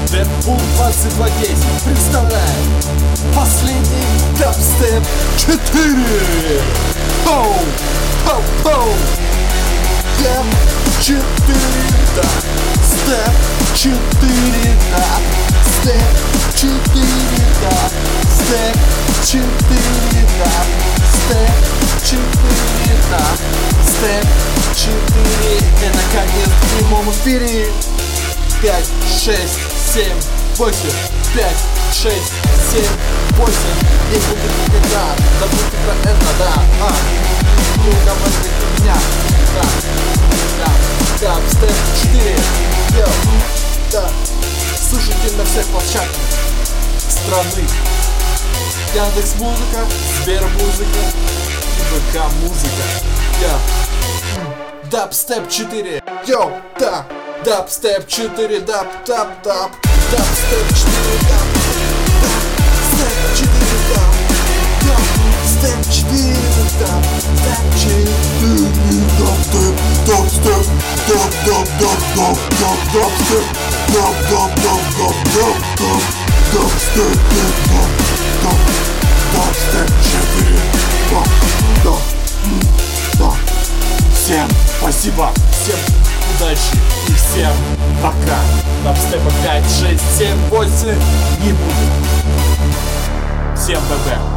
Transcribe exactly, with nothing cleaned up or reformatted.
Дэдпул двадцать два десять представляет последний дабстеп четыре. Хоу, хоу, хоу. Дэп четыре, да. Степ четыре, да. Степ четыре, да. Степ четыре, да. Степ четыре, да. Степ четыре. Это конец в прямом эфире. Пять, шесть, семь, восемь. Пять, шесть, семь, восемь. Не будет никогда. Забудьте про это, да. А, не уговаривайте меня. Да, да, да, степ четыре. Йоу, да. Слушайте на всех площадках страны. Яндекс.Музыка, Сбермузыка и ВК-музыка. Я Дабстеп четыре. Йоу, да. Дабстеп четыре, даб, даб, даб. Дабстеп четыре, даб, даб. Степ четыре, даб, даб. Степ четыре, даб, степ четыре, даб, степ, дабстеп, даб, даб, даб, даб, даб, дабстеп, даб, даб, даб, даб, даб, даб, дабстеп, даб, даб, дабстеп четыре, даб, даб, да. Всем спасибо, всем удачи и всем пока. Дабстепа пять, шесть, семь, восемь не будет. Всем ББ.